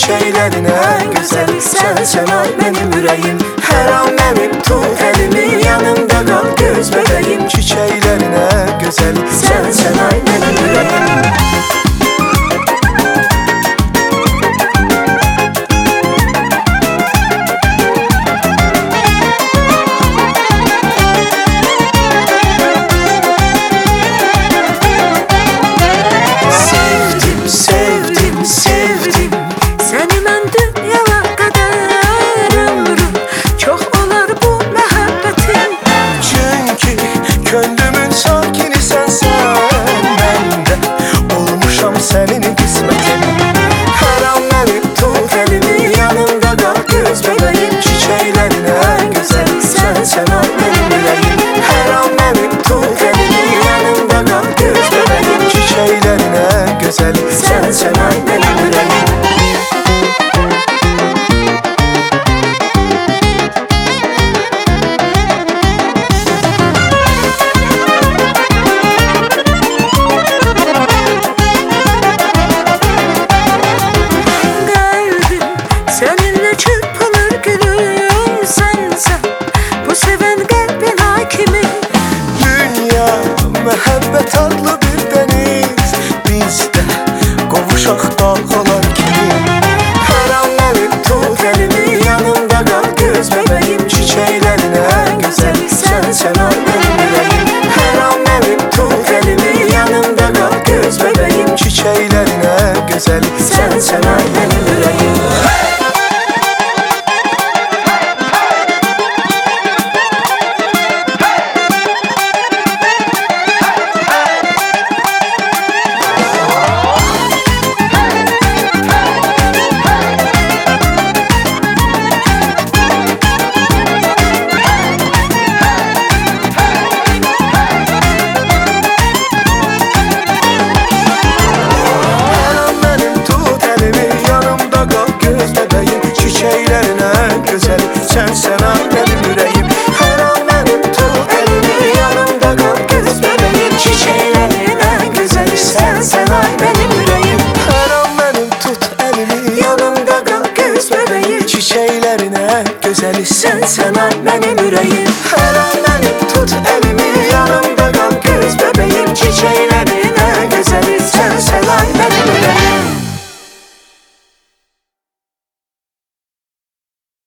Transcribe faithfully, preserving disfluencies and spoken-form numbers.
çiçeklerine güzel. Sen sen ay benim yüreğim, her an benim tut elimi, yanımda kal göz bebeğim. Çiçeklerine güzel. Sen sen ay benim yüreğim. Könlümün sakini sensen, ben de olmuşam senin kısmetin. Her an benim tut elimi, yanımda kal göz bebeğim. Çiçeklerine güzel. Sen sen ay benim yüreğim, her an benim tut elimi, yanımda kal göz bebeğim. Çiçeklerine güzel. Sen sen ay benim yüreğim. Seninle çırpınır gülüm, sen sen bu seven kalbin hakimi. Dünya mehabbet adlı bir deniz, bizde kovuşak dalgalar kimi. Her an benim tut elimi, yanımda kal göz bebeğim. Çiçeklerine güzel. Sen sen ay benim yüreğim, her an benim tut elimi, yanımda kal göz bebeğim. Çiçeklerine güzel. Sen sen ay benim yüreğim. Sen sen ay benim yüreğim, her an benim tut elimi, yanımda kal göz bebeğim. Çiçeklerine güzel. Sen sen ay benim yüreğim, her an benim tut elimi, yanımda kal göz bebeğim. çiçeklerine güzeli. Sen sen ay benim yüreğim, her an benim tut elimi, yanımda kal göz bebeğim. Çiçeklerine